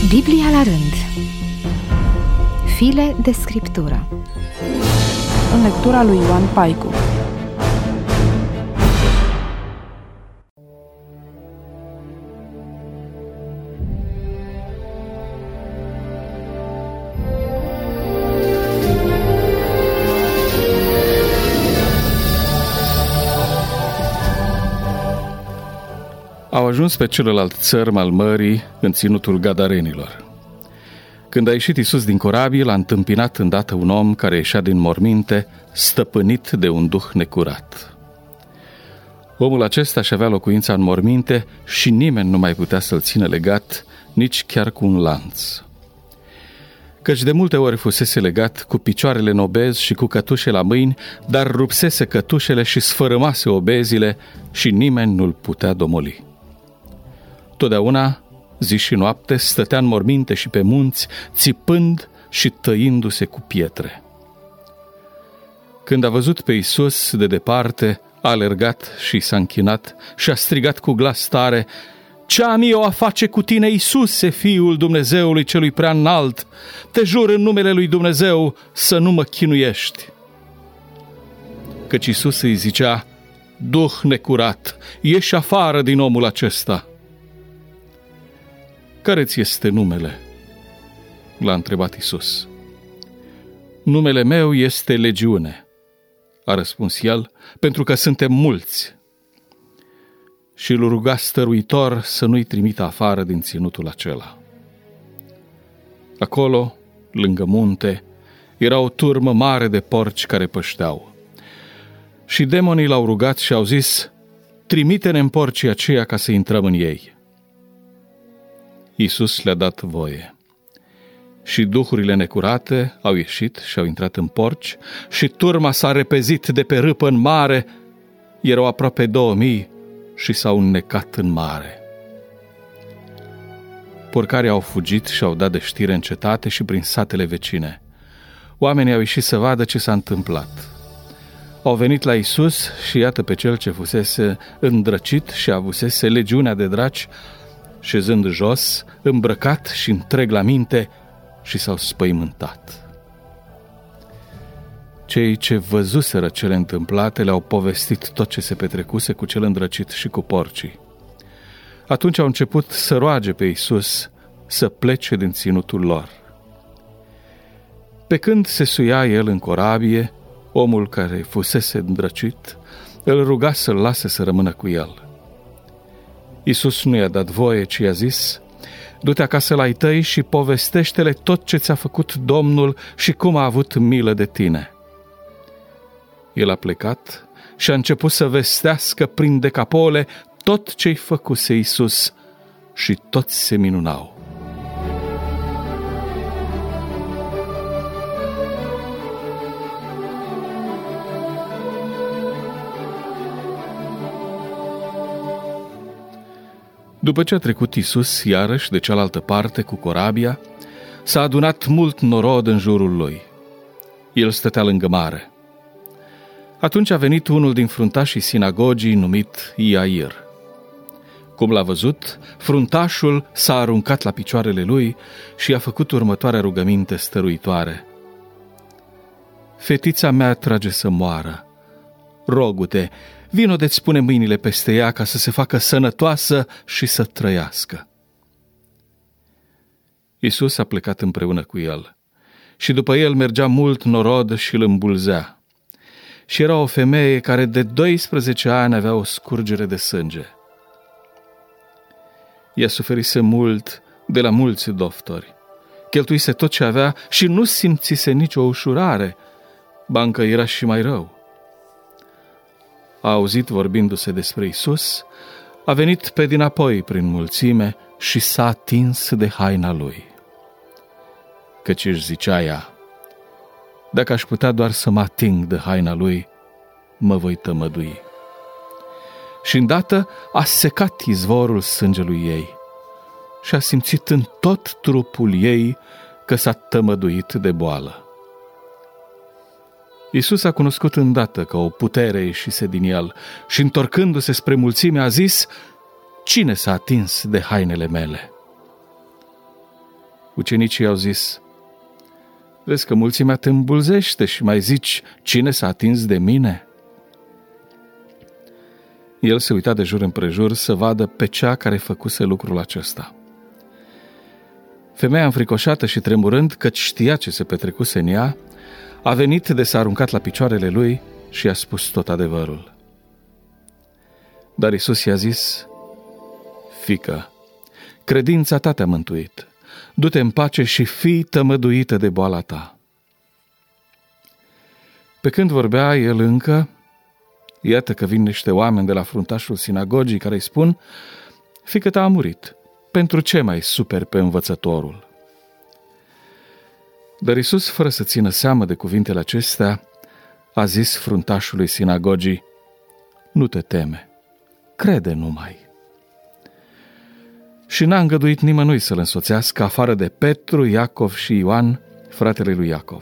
Biblia la rând. File de scriptură. În lectura lui Ioan Paicu. Au ajuns pe celălalt țărm al mării, în ținutul Gadarenilor. Când a ieșit Iisus din corabie, l-a întâmpinat îndată un om care ieșea din morminte, stăpânit de un duh necurat. Omul acesta și avea locuința în morminte și nimeni nu mai putea să-l țină legat, nici chiar cu un lanț. Căci de multe ori fusese legat cu picioarele în obez și cu cătușe la mâini, dar rupsese cătușele și sfărâmase obezile și nimeni nu-l putea domoli. Totdeauna, zi și noapte, stătea în morminte și pe munți, țipând și tăindu-se cu pietre. Când a văzut pe Iisus de departe, a alergat și s-a închinat și a strigat cu glas tare: „Ce am eu a face cu tine, Iisuse, Fiul Dumnezeului celui prea înalt? Te jur în numele lui Dumnezeu să nu mă chinuiești.” Căci Iisus îi zicea: „Duh necurat, ieși afară din omul acesta.” „Care-ți este numele?” l-a întrebat Iisus. „Numele meu este Legiune,” a răspuns el, „pentru că suntem mulți.” Și îl ruga stăruitor să nu-i trimită afară din ținutul acela. Acolo, lângă munte, era o turmă mare de porci care pășteau. Și demonii l-au rugat și au zis: „Trimite-ne în porcii aceia ca să intrăm în ei.” Iisus le-a dat voie. Și duhurile necurate au ieșit și au intrat în porci și turma s-a repezit de pe râpă în mare. Erau aproape 2000 și s-au înnecat în mare. Porcarii au fugit și au dat de știre în cetate și prin satele vecine. Oamenii au ieșit să vadă ce s-a întâmplat. Au venit la Iisus și iată pe cel ce fusese îndrăcit și avusese legiunea de draci, șezând jos, îmbrăcat și întreg la minte, și s-au spăimântat. Cei ce văzuseră cele întâmplate le-au povestit tot ce se petrecuse cu cel îndrăcit și cu porcii. Atunci au început să roage pe Iisus să plece din ținutul lor. Pe când se suia el în corabie, omul care fusese îndrăcit îl ruga să-l lase să rămână cu el. Iisus nu i-a dat voie, ci i-a zis: „Du-te acasă la ai tăi și povestește-le tot ce ți-a făcut Domnul și cum a avut milă de tine.” El a plecat și a început să vestească prin Decapole tot ce-i făcuse Iisus și toți se minunau. După ce a trecut Iisus iarăși de cealaltă parte cu corabia, s-a adunat mult norod în jurul lui. El stătea lângă mare. Atunci a venit unul din fruntașii sinagogii numit Iair. Cum l-a văzut, fruntașul s-a aruncat la picioarele lui și i-a făcut următoarea rugăminte stăruitoare: „Fetița mea trage să moară. Rogu-te, vino de-ți pune mâinile peste ea ca să se facă sănătoasă și să trăiască.” Iisus a plecat împreună cu el și după el mergea mult norod și îl îmbulzea. Și era o femeie care de 12 ani avea o scurgere de sânge. Ea suferise mult de la mulți doctori, cheltuise tot ce avea și nu simțise nicio ușurare, ba încă era și mai rău. A auzit vorbindu-se despre Iisus, a venit pe dinapoi prin mulțime și s-a atins de haina lui. Căci își zicea ea: „Dacă aș putea doar să mă ating de haina lui, mă voi tămădui.” Și îndată a secat izvorul sângelui ei și a simțit în tot trupul ei că s-a tămăduit de boală. Iisus a cunoscut îndată că o putere ieșise din el și, întorcându-se spre mulțime, a zis: „Cine s-a atins de hainele mele?” Ucenicii i-au zis: vezi că mulțimea te îmbulzește și mai zici, cine s-a atins de mine? El se uita de jur împrejur să vadă pe cea care făcuse lucrul acesta. Femeia înfricoșată și tremurând, căci știa ce se petrecuse în ea, a venit de s-a aruncat la picioarele lui și i-a spus tot adevărul. Dar Iisus i-a zis: fiică, credința ta te-a mântuit. Du-te în pace și fii tămăduită de boala ta. Pe când vorbea el încă, iată că vin niște oameni de la fruntașul sinagogii care îi spun: fiică ta a murit, pentru ce mai superi pe învățătorul? Dar Iisus, fără să țină seamă de cuvintele acestea, a zis fruntașului sinagogii: nu te teme, crede numai. Și n-a îngăduit nimănui să-l însoțească, afară de Petru, Iacov și Ioan, fratele lui Iacov.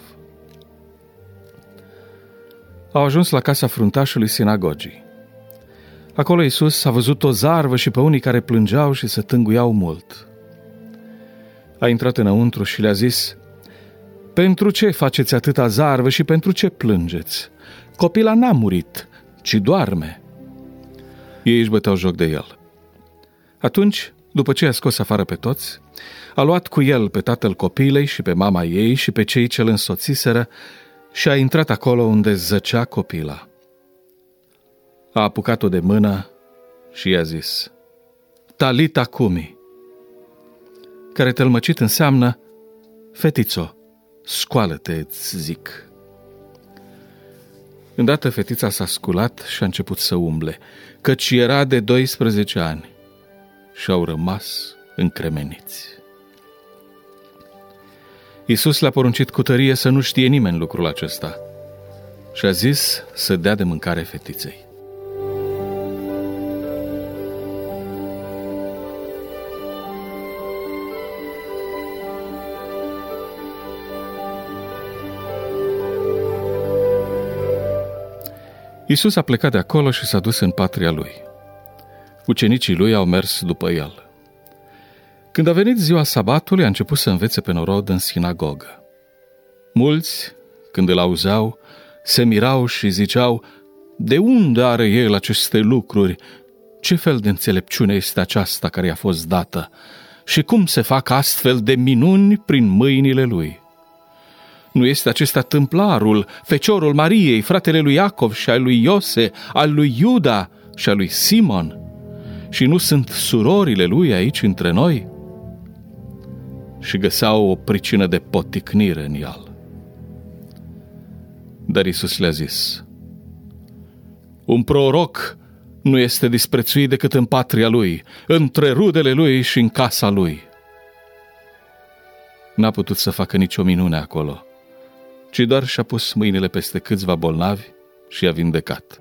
Au ajuns la casa fruntașului sinagogii. Acolo Iisus a văzut o zarvă și pe unii care plângeau și se tânguiau mult. A intrat înăuntru și le-a zis: pentru ce faceți atâta zarvă și pentru ce plângeți? Copila n-a murit, ci doarme. Ei își băteau joc de el. Atunci, după ce i-a scos afară pe toți, a luat cu el pe tatăl copilei și pe mama ei și pe cei ce îl însoțiseră și a intrat acolo unde zăcea copila. A apucat-o de mână și i-a zis: Talita cumi, care tălmăcit înseamnă: fetițo, scoală-te, îți zic. Îndată fetița s-a sculat și a început să umble, căci era de 12 ani, și au rămas încremeniți. Iisus le-a poruncit cu tărie să nu știe nimeni lucrul acesta și a zis să dea de mâncare fetiței. Iisus a plecat de acolo și s-a dus în patria lui. Ucenicii lui au mers după el. Când a venit ziua sabatului, a început să învețe pe norod în sinagogă. Mulți, când îl auzeau, se mirau și ziceau: de unde are el aceste lucruri? Ce fel de înțelepciune este aceasta care i-a fost dată? Și cum se fac astfel de minuni prin mâinile lui? Nu este acesta tâmplarul, feciorul Mariei, fratele lui Iacov și al lui Iose, al lui Iuda și al lui Simon? Și nu sunt surorile lui aici între noi? Și găseau o pricină de poticnire în el. Dar Iisus le-a zis: un proroc nu este disprețuit decât în patria lui, între rudele lui și în casa lui. N-a putut să facă nicio minune acolo, ci doar și-a pus mâinile peste câțiva bolnavi și i-a vindecat.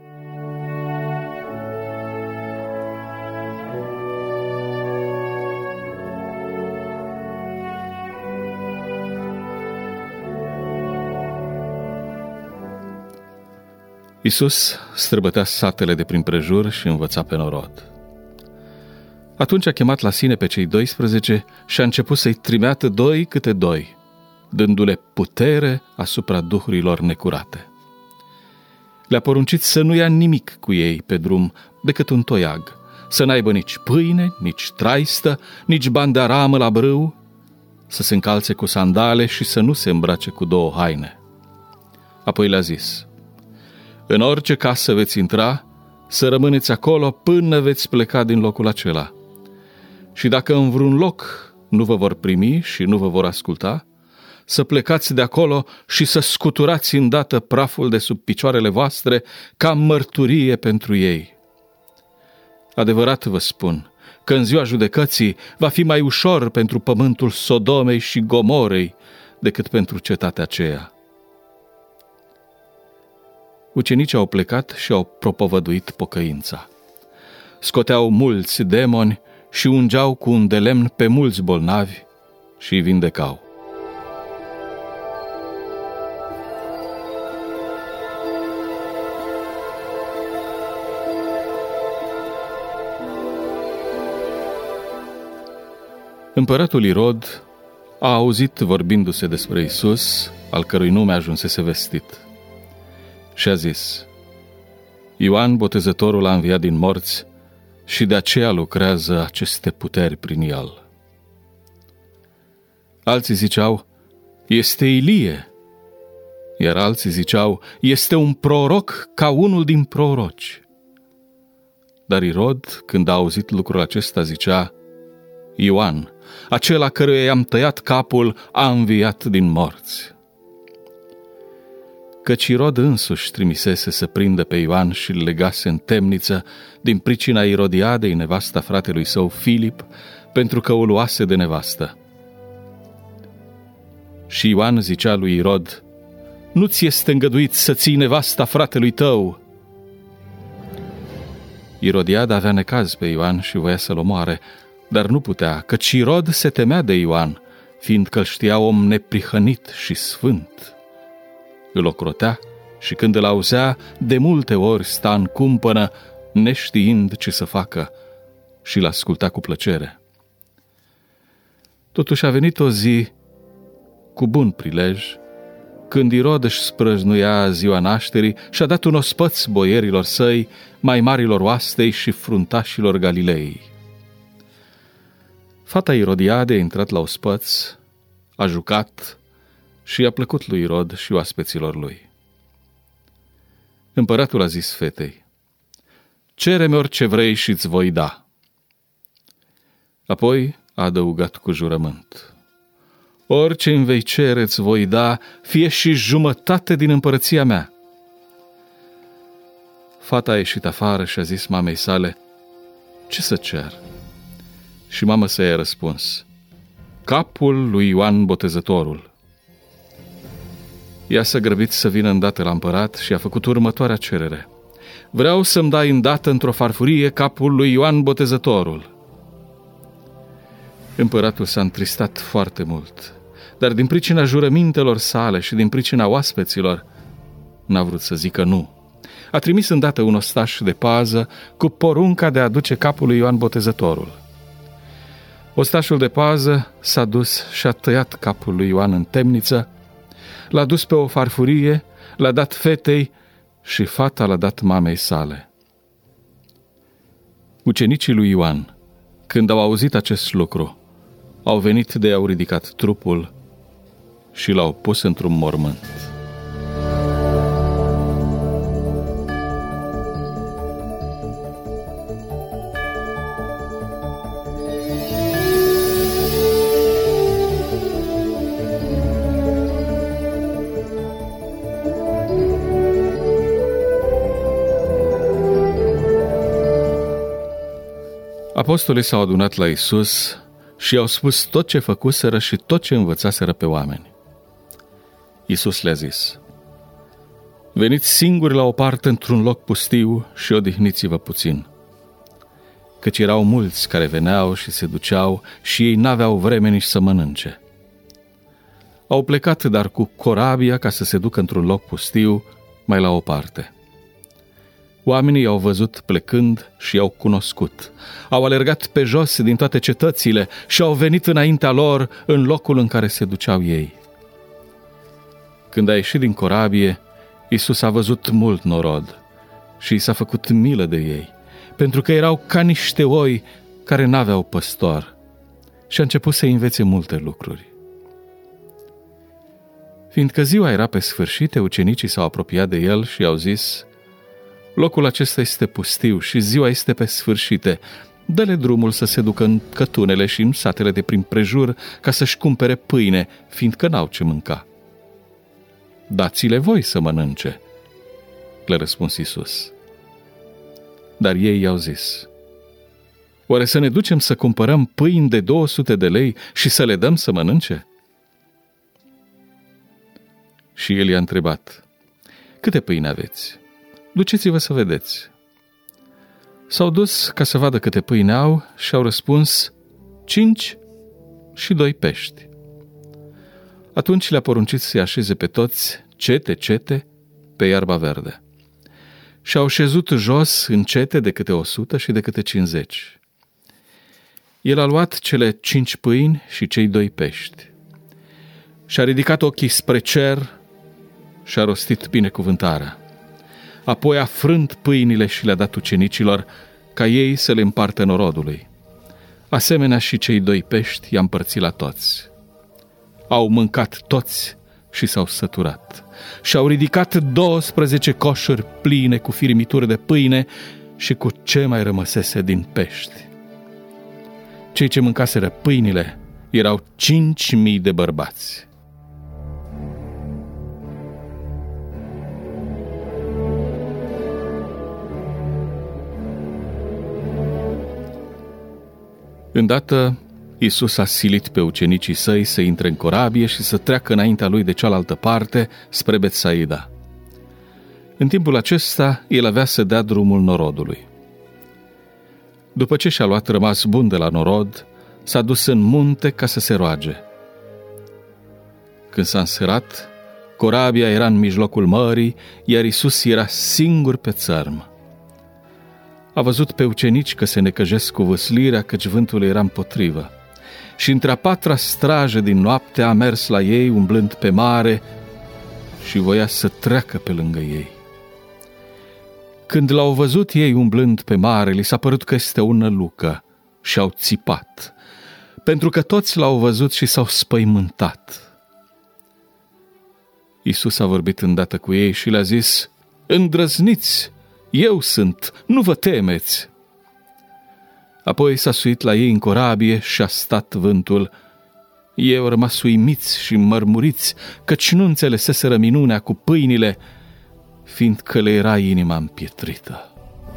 Iisus străbătea satele de prin prejur și învăța pe norod. Atunci a chemat la sine pe cei 12 și a început să-i trimeată 2 câte 2, dându-le putere asupra duhurilor necurate. Le-a poruncit să nu ia nimic cu ei pe drum decât un toiag, să n-aibă nici pâine, nici traistă, nici bani de aramă la brâu, să se încalțe cu sandale și să nu se îmbrace cu 2 haine. Apoi le-a zis: în orice casă veți intra, să rămâneți acolo până veți pleca din locul acela. Și dacă în vreun loc nu vă vor primi și nu vă vor asculta, să plecați de acolo și să scuturați îndată praful de sub picioarele voastre ca mărturie pentru ei. Adevărat vă spun că în ziua judecății va fi mai ușor pentru pământul Sodomei și Gomorei decât pentru cetatea aceea. Ucenicii au plecat și au propovăduit pocăința. Scoteau mulți demoni și ungeau cu un de lemn pe mulți bolnavi și îi vindecau. Împăratul Irod a auzit vorbindu-se despre Iisus, al cărui nume ajunsese vestit. Și a zis: Ioan Botezătorul a înviat din morți și de aceea lucrează aceste puteri prin el. Alții ziceau: este Ilie. Iar alții ziceau: este un proroc ca unul din proroci. Dar Irod, când a auzit lucrul acesta, zicea: Ioan, acela căruia i-am tăiat capul, a înviat din morți. Căci Irod însuși trimisese să prindă pe Ioan și îl legase în temniță din pricina Irodiadei, nevasta fratelui său Filip, pentru că o luase de nevastă. Și Ioan zicea lui Irod: nu ți este îngăduit să ții nevasta fratelui tău. Irodiada avea necaz pe Ioan și voia să-l omoare, dar nu putea, căci Irod se temea de Ioan, fiindcă îl știa om neprihănit și sfânt. Îl ocrotea și când îl auzea, de multe ori sta în cumpănă, neștiind ce să facă, și îl asculta cu plăcere. Totuși a venit o zi cu bun prilej, când Irod își sprăznuia ziua nașterii și a dat un ospăț boierilor săi, mai marilor oastei și fruntașilor Galilei. Fata Irodiade a intrat la ospăț, a jucat și i-a plăcut lui Irod și oaspeților lui. Împăratul a zis fetei: cere-mi orice vrei și îți voi da. Apoi a adăugat cu jurământ: orice îmi vei cere îți voi da, fie și jumătate din împărăția mea. Fata a ieșit afară și a zis mamei sale: ce să cer? Și mama sa i-a răspuns: capul lui Ioan Botezătorul. Ea s-a grăbit să vină îndată la împărat și a făcut următoarea cerere: vreau să-mi dai îndată într-o farfurie capul lui Ioan Botezătorul. Împăratul s-a întristat foarte mult, dar din pricina jurămintelor sale și din pricina oaspeților n-a vrut să zică nu. A trimis îndată un ostaș de pază cu porunca de a aduce capul lui Ioan Botezătorul. Ostașul de pază s-a dus și a tăiat capul lui Ioan în temniță, l-a dus pe o farfurie, l-a dat fetei și fata l-a dat mamei sale. Ucenicii lui Ioan, când au auzit acest lucru, au venit de i-au ridicat trupul și l-au pus într-un mormânt. Apostolii s-au adunat la Iisus și i-au spus tot ce făcuseră și tot ce învățaseră pe oameni. Iisus le-a zis: veniți singuri la o parte într-un loc pustiu și odihniți-vă puțin. Căci erau mulți care veneau și se duceau și ei n-aveau vreme nici să mănânce. Au plecat dar cu corabia ca să se ducă într-un loc pustiu mai la o parte. Oamenii i-au văzut plecând și i-au cunoscut. Au alergat pe jos din toate cetățile și au venit înaintea lor în locul în care se duceau ei. Când a ieșit din corabie, Iisus a văzut mult norod și i s-a făcut milă de ei, pentru că erau ca niște oi care n-aveau păstor, și a început să învețe multe lucruri. Fiindcă ziua era pe sfârșit, ucenicii s-au apropiat de el și i-au zis: locul acesta este pustiu și ziua este pe sfârșite. Dă-le drumul să se ducă în cătunele și în satele de prin prejur ca să-și cumpere pâine, fiindcă n-au ce mânca. Dați-le voi să mănânce, le-a răspuns Iisus. Dar ei i-au zis: oare să ne ducem să cumpărăm pâini de 200 de lei și să le dăm să mănânce? Și el i-a întrebat: câte pâini aveți? Duceți-vă să vedeți. S-au dus ca să vadă câte pâine au și au răspuns: 5 și 2 pești. Atunci le-a poruncit să-i așeze pe toți, cete, pe iarba verde. Și au șezut jos în cete de câte 100 și de câte 50. El a luat cele 5 pâini și cei 2 pești. și-a ridicat ochii spre cer și-a rostit binecuvântarea. Apoi a frânt pâinile și le-a dat ucenicilor, ca ei să le împartă norodului. Asemenea și cei 2 pești i-a împărțit la toți. Au mâncat toți și s-au săturat. Și-au ridicat 12 coșuri pline cu firimituri de pâine și cu ce mai rămăsese din pești. Cei ce mâncaseră pâinile erau 5.000 de bărbați. Îndată, Iisus a silit pe ucenicii săi să intre în corabie și să treacă înaintea lui de cealaltă parte, spre Betsaida. În timpul acesta, el avea să dea drumul norodului. După ce și-a luat rămas bun de la norod, s-a dus în munte ca să se roage. Când s-a înserat, corabia era în mijlocul mării, iar Iisus era singur pe țărm. A văzut pe ucenici că se necăjesc cu vâslirea, căci vântul era împotrivă. Și între a 4-a strajă din noapte a mers la ei, umblând pe mare, și voia să treacă pe lângă ei. Când l-au văzut ei umblând pe mare, li s-a părut că este o nălucă și au țipat, pentru că toți l-au văzut și s-au spăimântat. Iisus a vorbit îndată cu ei și le-a zis: „Îndrăzniți! Eu sunt, nu vă temeți!” Apoi s-a suit la ei în corabie și a stat vântul. Ei au rămas uimiți și mărmuriți, căci nu înțeleseseră minunea cu pâinile, fiindcă le era inima împietrită.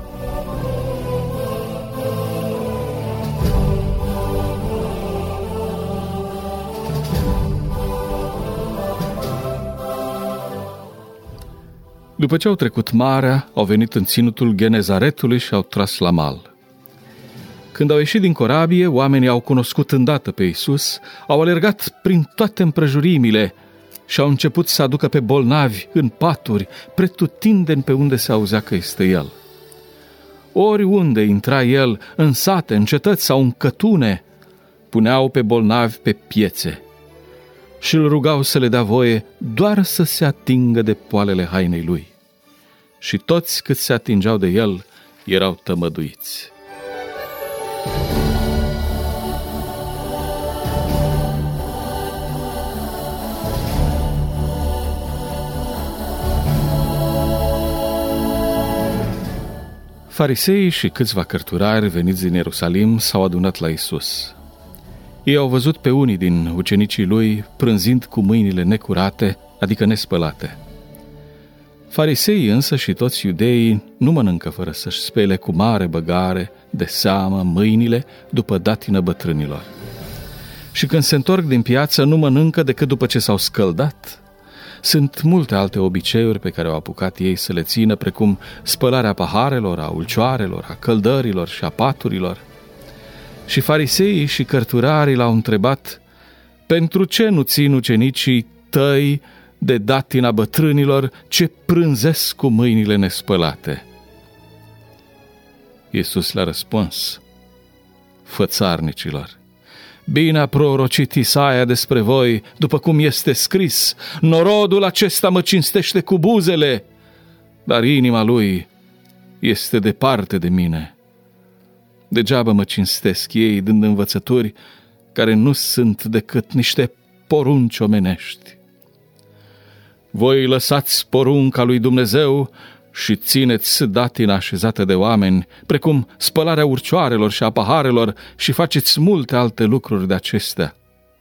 După ce au trecut marea, au venit în ținutul Genezaretului și au tras la mal. Când au ieșit din corabie, oamenii au cunoscut îndată pe Iisus, au alergat prin toate împrejurimile și au început să aducă pe bolnavi în paturi, pretutindeni pe unde se auzea că este El. Oriunde intra El, în sate, în cetăți sau în cătune, puneau pe bolnavi pe piețe și îl rugau să le dea voie doar să se atingă de poalele hainei lui. Și toți cât se atingeau de El erau tămăduiți. Fariseii și câțiva cărturari veniți din Ierusalim s-au adunat la Iisus. Ei au văzut pe unii din ucenicii lui prânzind cu mâinile necurate, adică nespălate. Fariseii însă și toți iudeii nu mănâncă fără să-și spele cu mare băgare de seamă mâinile după datină bătrânilor. Și când se întorc din piață, nu mănâncă decât după ce s-au scăldat. Sunt multe alte obiceiuri pe care au apucat ei să le țină, precum spălarea paharelor, a ulcioarelor, a căldărilor și a paturilor. Și fariseii și cărturarii l-au întrebat: „Pentru ce nu țin ucenicii tăi de datina bătrânilor ce prânzesc cu mâinile nespălate?” Iisus le-a răspuns: „Fățarnicilor, bine a prorocit Isaia despre voi, după cum este scris: norodul acesta mă cinstește cu buzele, dar inima lui este departe de mine. Degeaba mă cinstesc ei, dând învățături care nu sunt decât niște porunci omenești. Voi lăsați porunca lui Dumnezeu și țineți datina așezată de oameni, precum spălarea urcioarelor și a paharelor, și faceți multe alte lucruri de acestea.”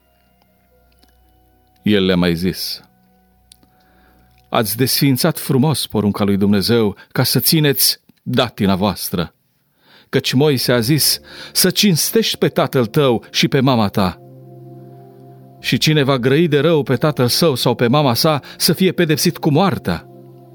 El le-a mai zis: „Ați desființat frumos porunca lui Dumnezeu ca să țineți datina voastră, căci Moise a zis: să cinstești pe tatăl tău și pe mama ta. Și cine va grăi de rău pe tatăl său sau pe mama sa să fie pedepsit cu moartea.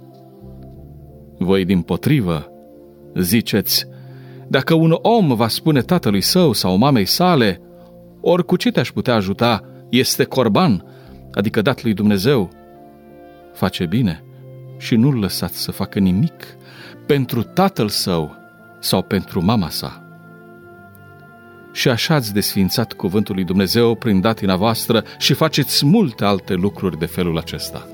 Voi dimpotrivă ziceți: dacă un om va spune tatălui său sau mamei sale: ori cu ce te-aș putea ajuta, este corban, adică dat lui Dumnezeu, face bine și nu-l lăsați să facă nimic pentru tatăl său sau pentru mama sa. și așa ați desființat cuvântul lui Dumnezeu prin datina voastră și faceți multe alte lucruri de felul acesta.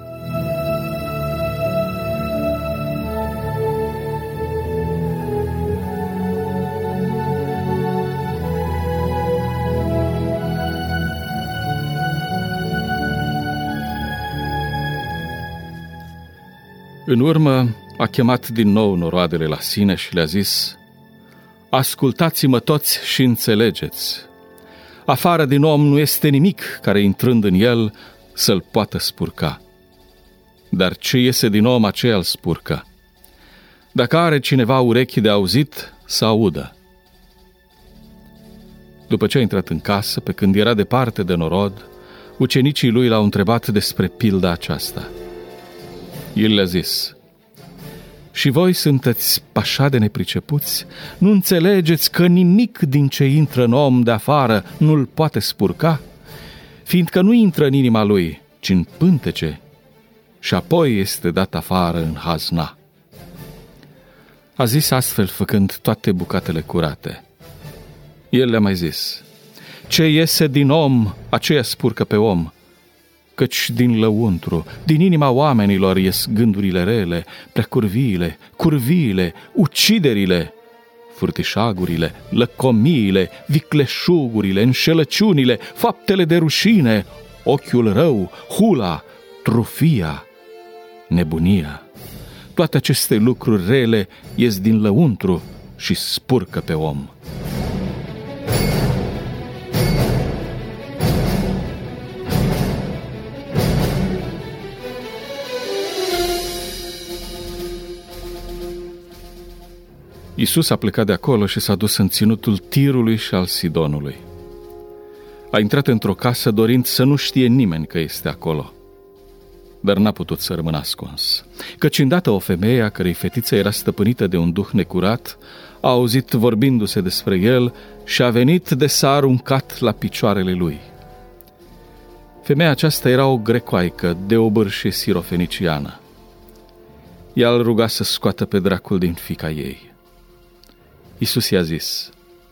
În urmă a chemat din nou noroadele la sine și le-a zis: ascultați-mă toți și înțelegeți. Afară din om nu este nimic care, intrând în el, să-l poată spurca. Dar ce iese din om, aceea îl spurcă. Dacă are cineva urechi de auzit, să audă. După ce a intrat în casă, pe când era departe de norod, ucenicii lui l-au întrebat despre pilda aceasta. El le-a zis: și voi sunteți așa de nepricepuți? Nu înțelegeți că nimic din ce intră în om de afară nu-l poate spurca? Fiindcă nu intră în inima lui, ci în pântece, și apoi este dat afară în hazna. A zis astfel, făcând toate bucatele curate. El le-a mai zis: ce iese din om, aceea spurcă pe om, căci din lăuntru, din inima oamenilor ies gândurile rele, preacurviile, curviile, uciderile, furtișagurile, lăcomiile, vicleșugurile, înșelăciunile, faptele de rușine, ochiul rău, hula, trufia, nebunia. Toate aceste lucruri rele ies din lăuntru și spurcă pe om. Iisus a plecat de acolo și s-a dus în ținutul Tirului și al Sidonului. A intrat într-o casă dorind să nu știe nimeni că este acolo, dar n-a putut să rămână ascuns, căci îndată o femeie a cărei fetiță era stăpânită de un duh necurat a auzit vorbindu-se despre el și a venit de s-a aruncat la picioarele lui. Femeia aceasta era o grecoaică de obârșie sirofeniciană. Ea îl ruga să scoată pe dracul din fiica ei. Iisus i-a zis: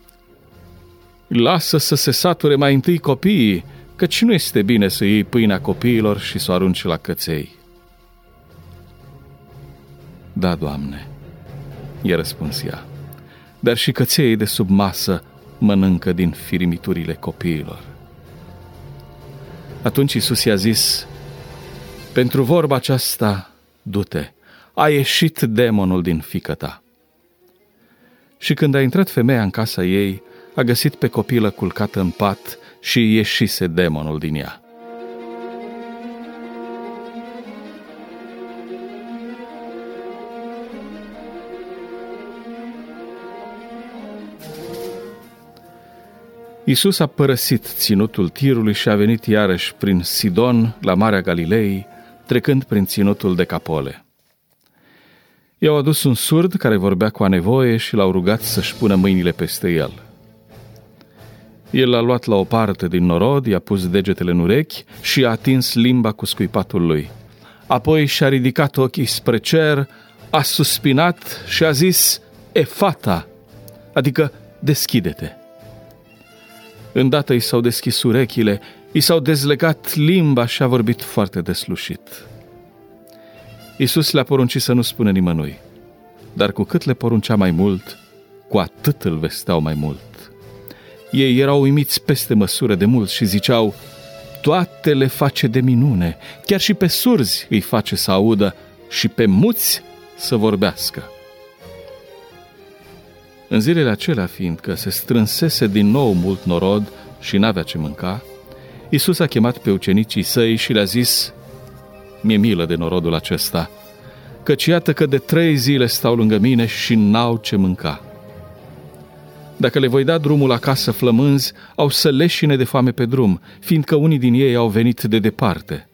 lasă să se sature mai întâi copiii, căci nu este bine să iei pâinea copiilor și să o arunci la căței. Da, Doamne, i-a răspuns ea, dar și căței de sub masă mănâncă din firimiturile copiilor. Atunci Iisus i-a zis: pentru vorba aceasta, du-te, a ieșit demonul din fiică ta. Și când a intrat femeia în casa ei, a găsit pe copilă culcată în pat și ieșise demonul din ea. Iisus a părăsit ținutul Tirului și a venit iarăși prin Sidon la Marea Galilei, trecând prin ținutul Decapole. I-au adus un surd care vorbea cu a nevoie și l-au rugat să-și pună mâinile peste el. El l-a luat la o parte din norod, i-a pus degetele în urechi și a atins limba cu scuipatul lui. Apoi și-a ridicat ochii spre cer, a suspinat și a zis: Efata, adică deschide-te. Îndată i s-au deschis urechile, i s-au dezlegat limba și a vorbit foarte deslușit. Iisus le-a poruncit să nu spună nimănui, dar cu cât le poruncea mai mult, cu atât îl vesteau mai mult. Ei erau uimiți peste măsură de mult și ziceau: toate le face de minune, chiar și pe surzi îi face să audă și pe muți să vorbească. În zilele acelea, fiindcă se strânsese din nou mult norod și n-avea ce mânca, Iisus a chemat pe ucenicii săi și le-a zis: mi-e milă de norodul acesta, căci iată că de 3 zile stau lângă mine și n-au ce mânca. Dacă le voi da drumul acasă flămânzi, au să leșine de foame pe drum, fiindcă unii din ei au venit de departe.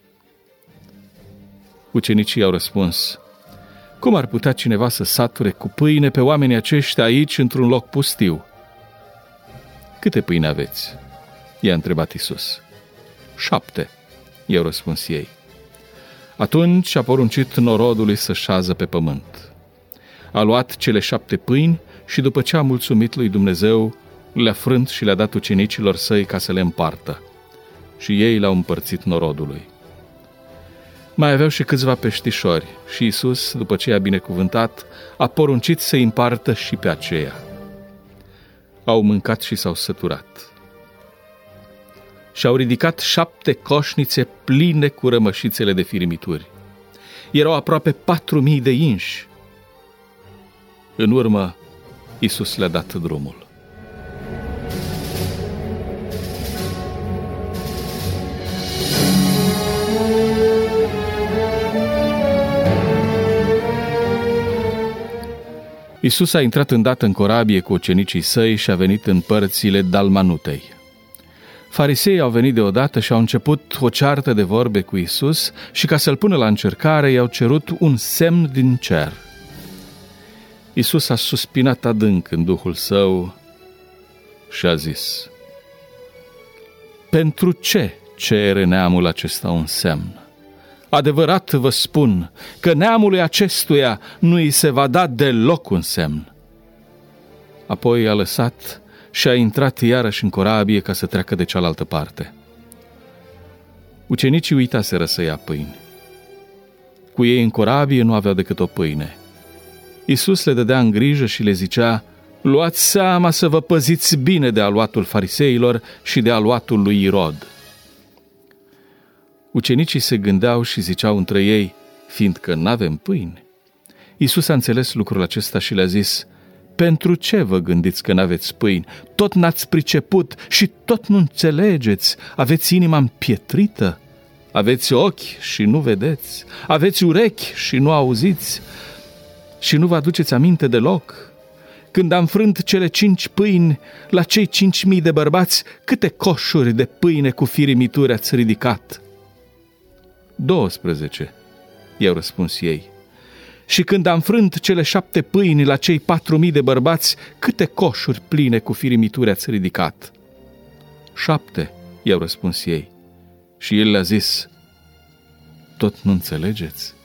Ucenicii au răspuns: cum ar putea cineva să sature cu pâine pe oamenii aceștia aici, într-un loc pustiu? Câte pâine aveți? I-a întrebat Iisus. 7, i-au răspuns ei. Atunci a poruncit norodului să șază pe pământ. A luat cele 7 pâini și după ce a mulțumit lui Dumnezeu, le-a frânt și le-a dat ucenicilor săi ca să le împartă. Și ei le-au împărțit norodului. Mai aveau și câțiva peștișori și Iisus, după ce i-a binecuvântat, a poruncit să-i împartă și pe aceea. Au mâncat și s-au săturat. Și-au ridicat 7 coșnițe pline cu rămășițele de firimituri. Erau aproape 4.000 de inși. În urmă, Iisus le-a dat drumul. Iisus a intrat îndată în corabie cu ucenicii săi și a venit în părțile Dalmanutei. Fariseii au venit deodată și au început o ceartă de vorbe cu Iisus și ca să-l pună la încercare i-au cerut un semn din cer. Iisus a suspinat adânc în duhul său și a zis: pentru ce cere neamul acesta un semn? Adevărat vă spun că neamului acestuia nu îi se va da deloc un semn. Apoi a lăsat și a intrat iarăși în corabie ca să treacă de cealaltă parte. Ucenicii uitaseră să ia pâini. Cu ei în corabie nu aveau decât o pâine. Iisus le dădea în grijă și le zicea: luați seama să vă păziți bine de aluatul fariseilor și de aluatul lui Irod. Ucenicii se gândeau și ziceau între ei: fiindcă n-avem pâini. Iisus a înțeles lucrul acesta și le-a zis: pentru ce vă gândiți că n-aveți pâini? Tot n-ați priceput și tot nu înțelegeți? Aveți inima împietrită? Aveți ochi și nu vedeți? Aveți urechi și nu auziți? Și nu vă aduceți aminte deloc? Când am frânt cele 5 pâini la cei 5.000 de bărbați, câte coșuri de pâine cu firimituri ați ridicat? 12, i-au răspuns ei. Și când am frânt cele 7 pâini la cei 4.000 de bărbați, câte coșuri pline cu firimituri ați ridicat? 7, i-au răspuns ei. Și el le-a zis: tot nu înțelegeți?